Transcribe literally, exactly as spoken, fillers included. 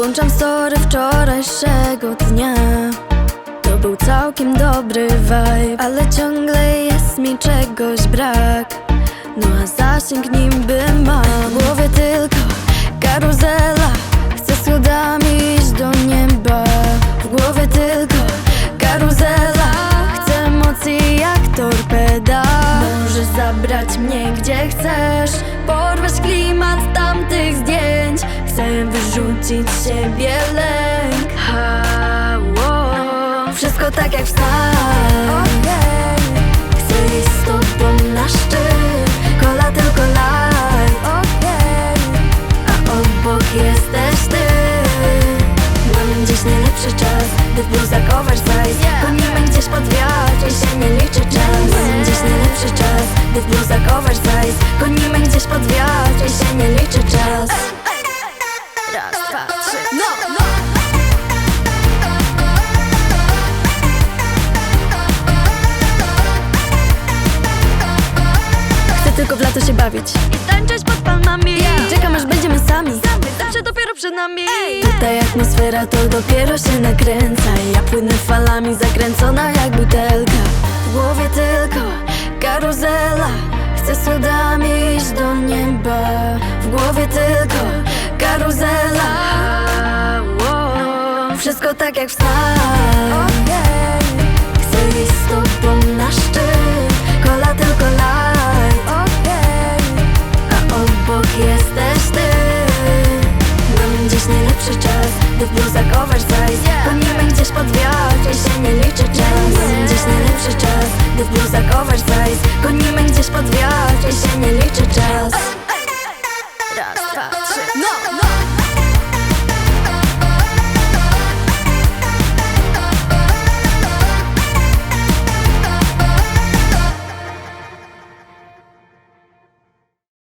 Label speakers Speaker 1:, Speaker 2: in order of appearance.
Speaker 1: Włączam story wczorajszego dnia. To był całkiem dobry vibe, ale ciągle jest mi czegoś brak. No a zasięg niby mam. W głowie tylko karuzela, chcę schodami iść do nieba. W głowie tylko karuzela, chcę emocji jak torpeda. Możesz zabrać mnie gdzie chcesz, porwać klimat tamtych zdjęć. Chcę wyrzucić z siebie lęk. Ha, wow. Wszystko tak jak w snach. Okay. Chcę iść z tobą na szczyt, kola tylko light. Okay. A obok jesteś ty. Mam dziś najlepszy czas, gdy w bluzach oversize. Gonimy gdzieś pod wiatr i się nie liczy czas. Mam dziś najlepszy czas, gdy w bluzach oversize. Gonimy gdzieś pod wiatr i się nie liczy czas. Raz, dwa, trzy, no, no. Chcę tylko w lato się bawić
Speaker 2: i tańczyć pod palmami.
Speaker 1: yeah. Czekam aż będziemy sami,
Speaker 2: Samy, zawsze dopiero przed nami. Ej.
Speaker 1: Tutaj atmosfera to dopiero się nakręca. Ja płynę falami zakręcona jak butelka. W głowie tylko karuzela, chcę schodami iść do nieba. W głowie tylko karuzela. Wow. Wszystko tak jak w snach. Okay. Chcę iść z tobą na szczyt, kola tylko light. Okay. A obok jesteś ty. Mam dziś najlepszy czas, gdy w bluzach oversize. Gonimy gdzieś pod wiatr i się nie liczy czas. Mam dziś najlepszy czas, gdy w bluzach oversize. Gonimy gdzieś pod wiatr i się nie liczy